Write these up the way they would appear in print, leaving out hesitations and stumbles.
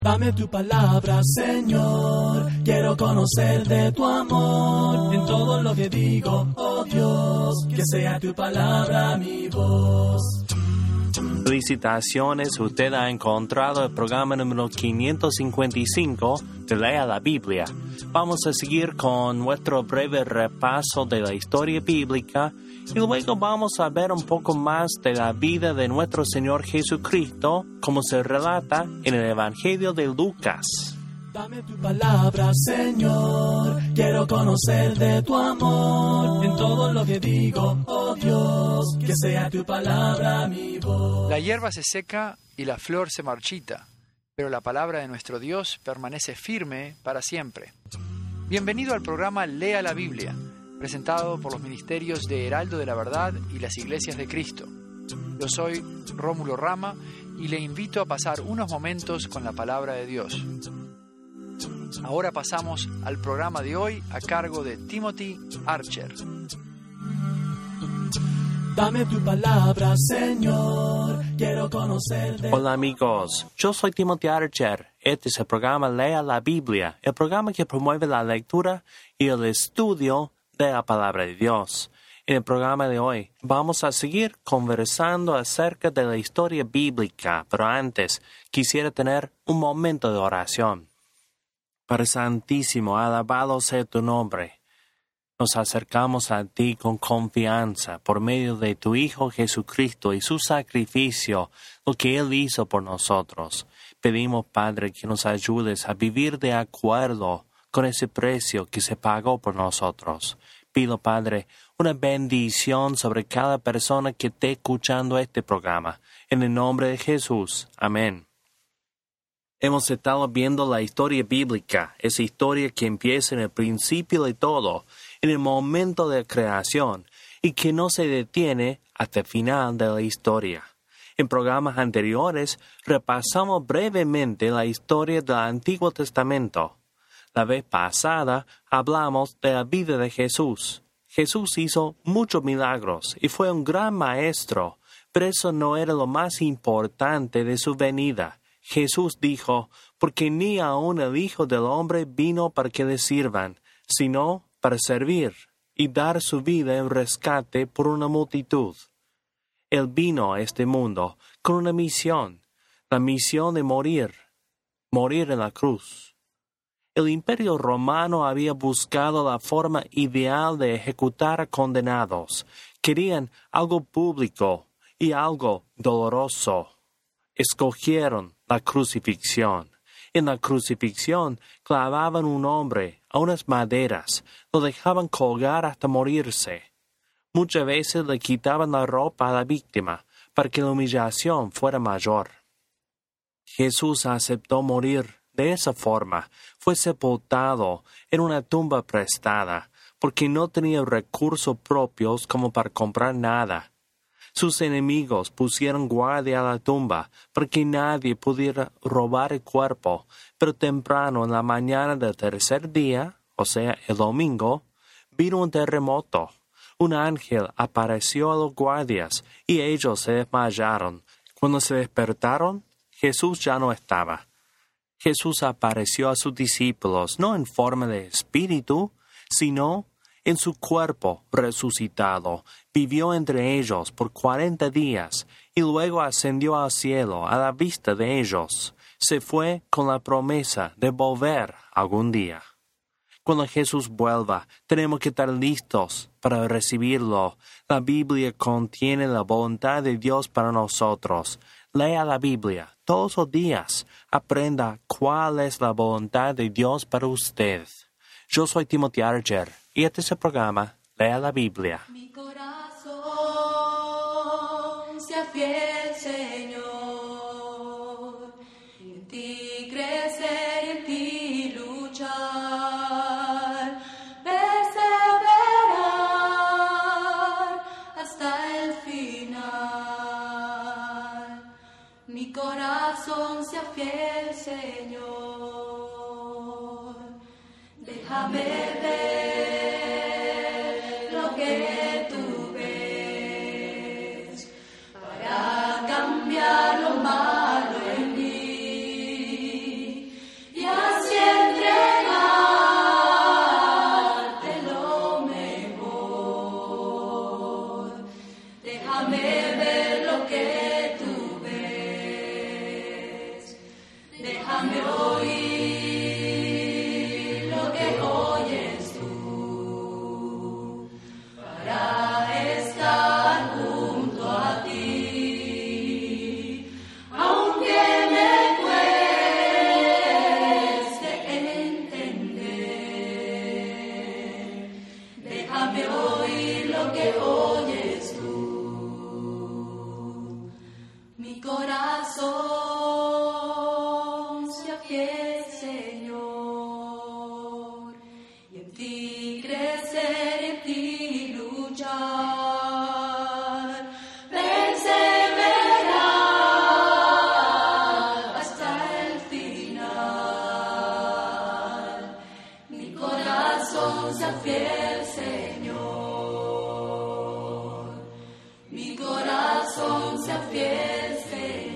Dame tu palabra, Señor, quiero conocer de tu amor, en todo lo que digo, oh Dios, que sea tu palabra mi voz. Felicitaciones, usted ha encontrado el programa número 555 de Lea la Biblia. Vamos a seguir con nuestro breve repaso de la historia bíblica y luego vamos a ver un poco más de la vida de nuestro Señor Jesucristo, como se relata en el Evangelio de Lucas. Dame tu palabra, Señor, quiero conocer de tu amor, en todo lo que digo, oh Dios, que sea tu palabra mi voz. La hierba se seca y la flor se marchita, pero la palabra de nuestro Dios permanece firme para siempre. Bienvenido al programa Lea la Biblia, presentado por los ministerios de Heraldo de la Verdad y las Iglesias de Cristo. Yo soy Rómulo Rama y le invito a pasar unos momentos con la palabra de Dios. Ahora pasamos al programa de hoy a cargo de Timothy Archer. Dame tu palabra, Señor, quiero conocer de... Hola amigos, yo soy Timothy Archer. Este es el programa Lea la Biblia, el programa que promueve la lectura y el estudio de la palabra de Dios. En el programa de hoy vamos a seguir conversando acerca de la historia bíblica, pero antes quisiera tener un momento de oración. Padre Santísimo, alabado sea tu nombre. Nos acercamos a ti con confianza por medio de tu Hijo Jesucristo y su sacrificio, lo que Él hizo por nosotros. Pedimos, Padre, que nos ayudes a vivir de acuerdo con ese precio que se pagó por nosotros. Pido, Padre, una bendición sobre cada persona que esté escuchando este programa. En el nombre de Jesús. Amén. Hemos estado viendo la historia bíblica, esa historia que empieza en el principio de todo, en el momento de creación, y que no se detiene hasta el final de la historia. En programas anteriores repasamos brevemente la historia del Antiguo Testamento. La vez pasada hablamos de la vida de Jesús. Jesús hizo muchos milagros y fue un gran maestro, pero eso no era lo más importante de su venida. Jesús dijo, porque ni aun el Hijo del Hombre vino para que le sirvan, sino para servir y dar su vida en rescate por una multitud. Él vino a este mundo con una misión, la misión de morir en la cruz. El Imperio Romano había buscado la forma ideal de ejecutar a condenados. Querían algo público y algo doloroso. Escogieron la crucifixión. En la crucifixión clavaban un hombre a unas maderas, lo dejaban colgar hasta morirse. Muchas veces le quitaban la ropa a la víctima para que la humillación fuera mayor. Jesús aceptó morir de esa forma. Fue sepultado en una tumba prestada, porque no tenía recursos propios como para comprar nada. Sus enemigos pusieron guardia a la tumba para que nadie pudiera robar el cuerpo, pero temprano en la mañana del tercer día, o sea, el domingo, vino un terremoto. Un ángel apareció a los guardias y ellos se desmayaron. Cuando se despertaron, Jesús ya no estaba. Jesús apareció a sus discípulos no en forma de espíritu, sino en su cuerpo resucitado. Vivió entre ellos por 40 días y luego ascendió al cielo a la vista de ellos. Se fue con la promesa de volver algún día. Cuando Jesús vuelva, tenemos que estar listos para recibirlo. La Biblia contiene la voluntad de Dios para nosotros. Lea la Biblia todos los días. Aprenda cuál es la voluntad de Dios para usted. Yo soy Timothy Archer y este es el programa Lea la Biblia. Mi corazón sea fiel, Señor, en ti crecer y en ti luchar, perseverar hasta el final. Mi corazón sea fiel, Señor, déjame ver lo que tú ves para cambiar lo malo en mí. Déjame oír lo que oyes tú, para estar junto a ti, aunque me cueste entender. Déjame oír lo que oyes tú. Mi corazón se afiel, Señor, y en ti crecer, en ti luchar, perseverar hasta el final. Mi corazón se afiel, Señor, mi corazón se afiel, Señor.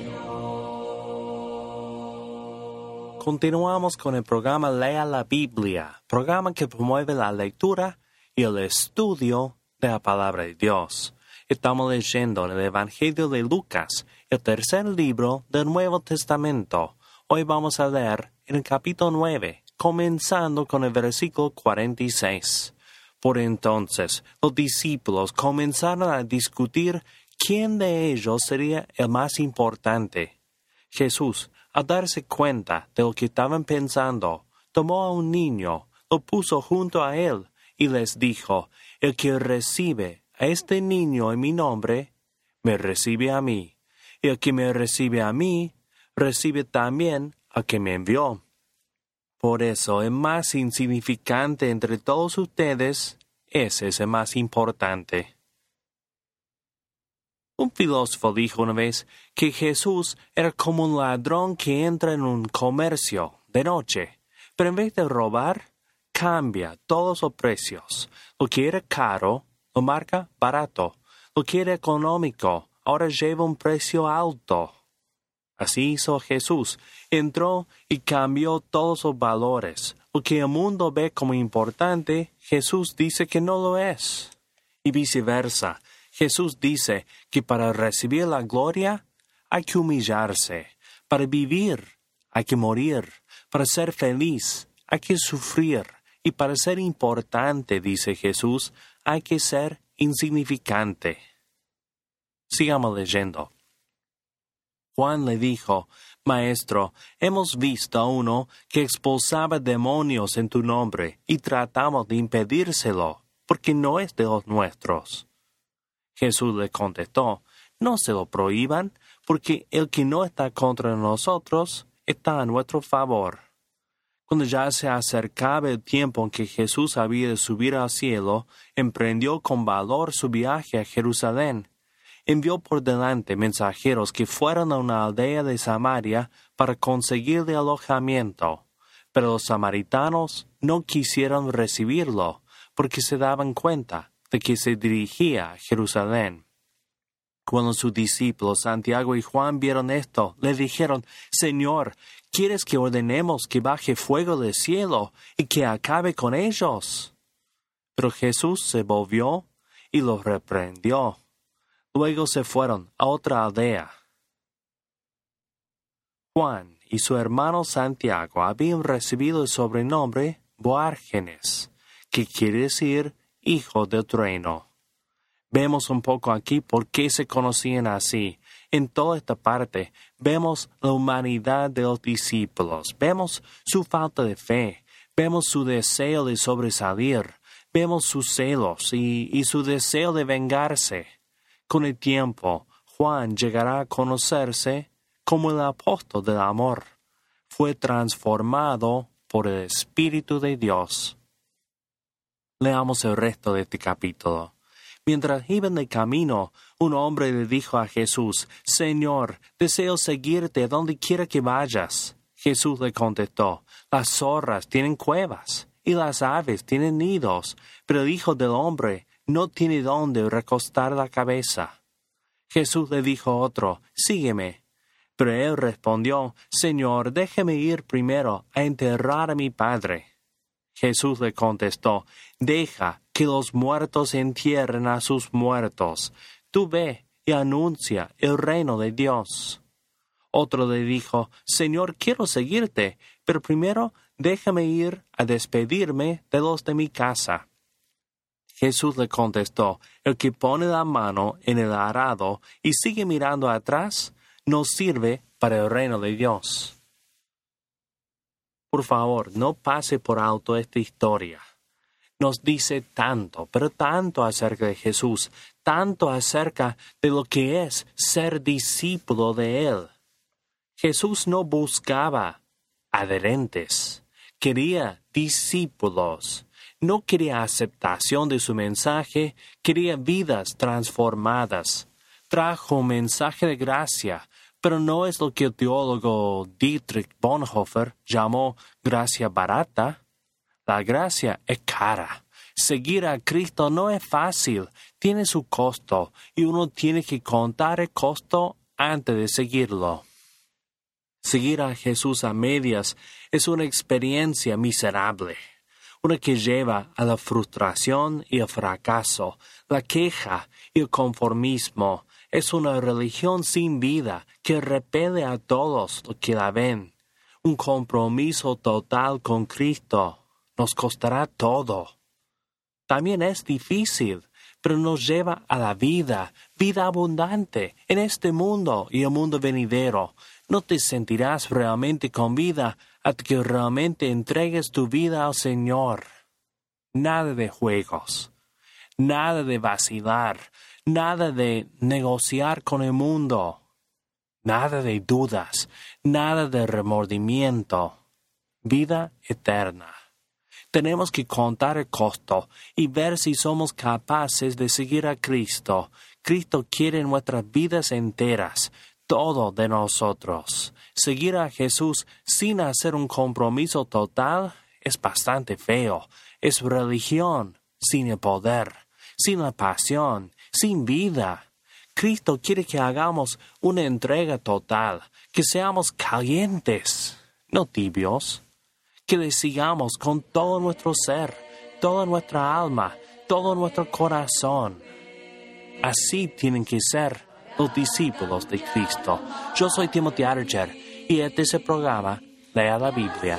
Continuamos con el programa Lea la Biblia, programa que promueve la lectura y el estudio de la palabra de Dios. Estamos leyendo en el Evangelio de Lucas, el tercer libro del Nuevo Testamento. Hoy vamos a leer en el capítulo 9, comenzando con el versículo 46. Por entonces, los discípulos comenzaron a discutir quién de ellos sería el más importante. Jesús, al darse cuenta de lo que estaban pensando, tomó a un niño, lo puso junto a él y les dijo: el que recibe a este niño en mi nombre, me recibe a mí. Y el que me recibe a mí, recibe también al que me envió. Por eso el más insignificante entre todos ustedes, ese es el más importante. Un filósofo dijo una vez que Jesús era como un ladrón que entra en un comercio de noche, pero en vez de robar, cambia todos los precios. Lo que era caro, lo marca barato. Lo que era económico, ahora lleva un precio alto. Así hizo Jesús. Entró y cambió todos los valores. Lo que el mundo ve como importante, Jesús dice que no lo es. Y viceversa. Jesús dice que para recibir la gloria hay que humillarse. Para vivir hay que morir. Para ser feliz hay que sufrir. Y para ser importante, dice Jesús, hay que ser insignificante. Sigamos leyendo. Juan le dijo: Maestro, hemos visto a uno que expulsaba demonios en tu nombre y tratamos de impedírselo, porque no es de los nuestros. Jesús le contestó: No se lo prohíban, porque el que no está contra nosotros está a nuestro favor. Cuando ya se acercaba el tiempo en que Jesús había de subir al cielo, emprendió con valor su viaje a Jerusalén. Envió por delante mensajeros que fueron a una aldea de Samaria para conseguirle alojamiento. Pero los samaritanos no quisieron recibirlo, porque se daban cuenta de que se dirigía a Jerusalén. Cuando sus discípulos Santiago y Juan vieron esto, le dijeron: Señor, ¿quieres que ordenemos que baje fuego del cielo y que acabe con ellos? Pero Jesús se volvió y los reprendió. Luego se fueron a otra aldea. Juan y su hermano Santiago habían recibido el sobrenombre Boárgenes, que quiere decir hijo del trueno. Vemos un poco aquí por qué se conocían así. En toda esta parte vemos la humanidad de los discípulos, vemos su falta de fe, vemos su deseo de sobresalir, vemos sus celos y su deseo de vengarse. Con el tiempo, Juan llegará a conocerse como el apóstol del amor. Fue transformado por el Espíritu de Dios. Leamos el resto de este capítulo. Mientras iban de camino, un hombre le dijo a Jesús: Señor, deseo seguirte a donde quiera que vayas. Jesús le contestó: Las zorras tienen cuevas y las aves tienen nidos, pero el Hijo del Hombre no tiene dónde recostar la cabeza. Jesús le dijo a otro: Sígueme. Pero él respondió: Señor, déjeme ir primero a enterrar a mi padre. Jesús le contestó: Deja que los muertos entierren a sus muertos. Tú ve y anuncia el reino de Dios. Otro le dijo, Señor, quiero seguirte, pero primero déjame ir a despedirme de los de mi casa. Jesús le contestó, el que pone la mano en el arado y sigue mirando atrás, no sirve para el reino de Dios. Por favor, no pase por alto esta historia. Nos dice tanto, pero tanto acerca de Jesús, tanto acerca de lo que es ser discípulo de Él. Jesús no buscaba adherentes, quería discípulos. No quería aceptación de su mensaje, quería vidas transformadas. Trajo un mensaje de gracia, pero no es lo que el teólogo Dietrich Bonhoeffer llamó gracia barata. La gracia es cara. Seguir a Cristo no es fácil, tiene su costo, y uno tiene que contar el costo antes de seguirlo. Seguir a Jesús a medias es una experiencia miserable, una que lleva a la frustración y el fracaso, la queja y el conformismo. Es una religión sin vida que repele a todos los que la ven. Un compromiso total con Cristo nos costará todo. También es difícil, pero nos lleva a la vida abundante en este mundo y el mundo venidero. No te sentirás realmente con vida hasta que realmente entregues tu vida al Señor. Nada de juegos, nada de vacilar, nada de negociar con el mundo, nada de dudas, nada de remordimiento. Vida eterna. Tenemos que contar el costo y ver si somos capaces de seguir a Cristo. Cristo quiere nuestras vidas enteras, todo de nosotros. Seguir a Jesús sin hacer un compromiso total es bastante feo. Es religión sin el poder, sin la pasión, sin vida. Cristo quiere que hagamos una entrega total, que seamos calientes, no tibios. Que le sigamos con todo nuestro ser, toda nuestra alma, todo nuestro corazón. Así tienen que ser los discípulos de Cristo. Yo soy Timothy Archer y este es el programa Lea la Biblia.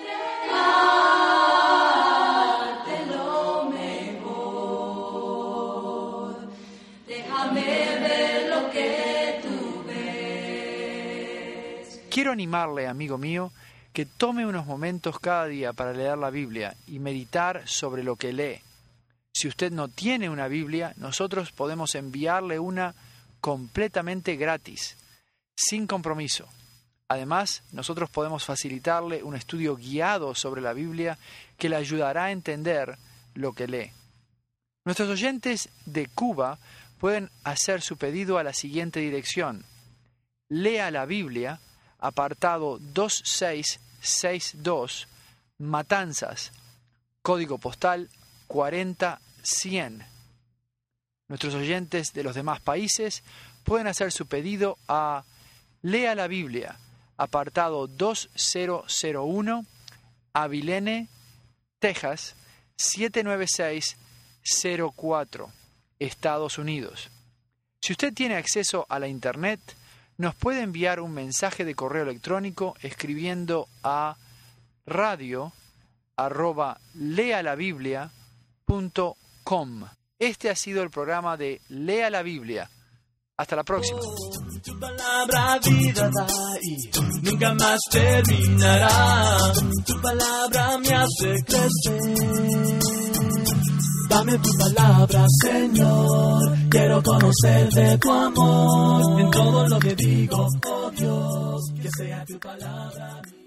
Quiero animarle, amigo mío, que tome unos momentos cada día para leer la Biblia y meditar sobre lo que lee. Si usted no tiene una Biblia, nosotros podemos enviarle una completamente gratis, sin compromiso. Además, nosotros podemos facilitarle un estudio guiado sobre la Biblia que le ayudará a entender lo que lee. Nuestros oyentes de Cuba pueden hacer su pedido a la siguiente dirección: Lea la Biblia, apartado 2662, Matanzas, código postal 40100. Nuestros oyentes de los demás países pueden hacer su pedido a Lea la Biblia, apartado 2001, Abilene, Texas, 79604, Estados Unidos. Si usted tiene acceso a la Internet, nos puede enviar un mensaje de correo electrónico escribiendo a radio@lealabiblia.com. Este ha sido el programa de Lea la Biblia. Hasta la próxima. Tu palabra vida da y nunca más terminará. Tu palabra me hace crecer. Dame tu palabra, Señor. Quiero conocer de tu amor. En todo lo que digo, oh Dios, que sea tu palabra.